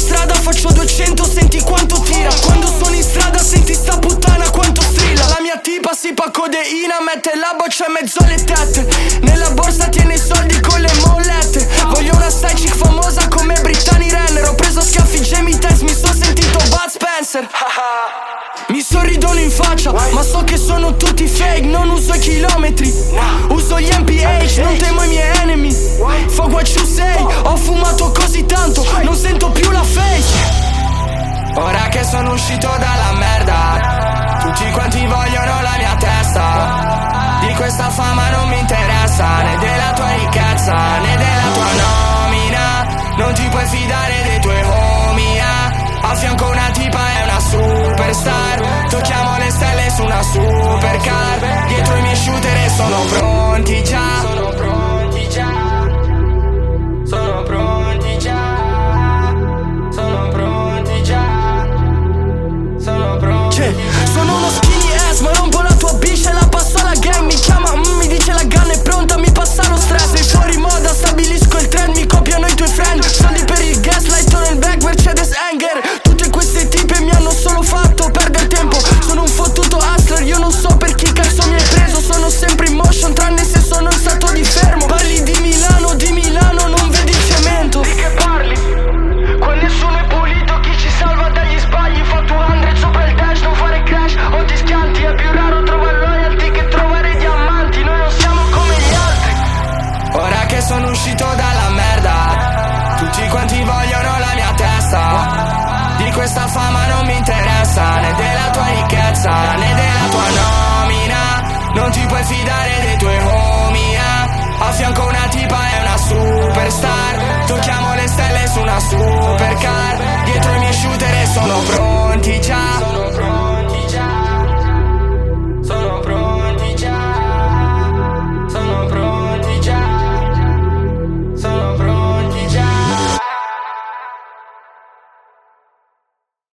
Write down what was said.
strada faccio 200, senti quanto tira. Quando sono in strada senti sta puttana quanto strilla. La mia tipa sipa codeina, mette la boccia in mezzo alle tette. Nella borsa tiene i soldi con le mollette. Voglio una side chick famosa come Brittany Renner. Ho preso schiaffi Jamie Tess, mi son sentito Bud Spencer. Mi sorridono in faccia, ma so che sono tutti fake. Non uso i chilometri, uso gli MPH. Non temo i miei enemy, fuck what you say. Ho fumato così tanto, non sento più la fake. Ora che sono uscito dalla merda, tutti quanti vogliono la mia testa. Di questa fama non mi interessa, né della tua ricchezza, né della tua nomina. Non ti puoi fidare dei tuoi homie, a fianco una tipa è una superstar. Tocchiamo le stelle su una supercar. Dietro i miei shooter e sono pronti già. Sono pronti già. Sono pronti già. Sono pronti già. Sono pronti già. Sono uno skinny ass, ma rompo la tua bitch e la passo alla gang. Mi chiama, mi dice la gun è pronta, mi passa lo stress. Sei fuori moda, stabilisco il trend, mi copiano i tuoi friend. Soldi per il gaslight, torno il back, Mercedes Anger. Tutte queste tipe mi hanno solo fatto perdere tempo. Sono un fottuto hustler, io non so per chi cazzo mi hai preso. Sono sempre in motion, tranne se sono in stato di fermo. Parli di Milano, non vedi il cemento. Di che parli? Qua nessuno è pulito, chi ci salva dagli sbagli. Fa 200 sopra il dash, non fare crash o ti schianti. È più raro trovare loyalty che trovare diamanti. Noi non siamo come gli altri. Ora che sono uscito dalla merda, tutti quanti vogliono la mia testa. Di questa fama non mi interessa, né della tua ricchezza, né della tua nomina. Non ti puoi fidare dei tuoi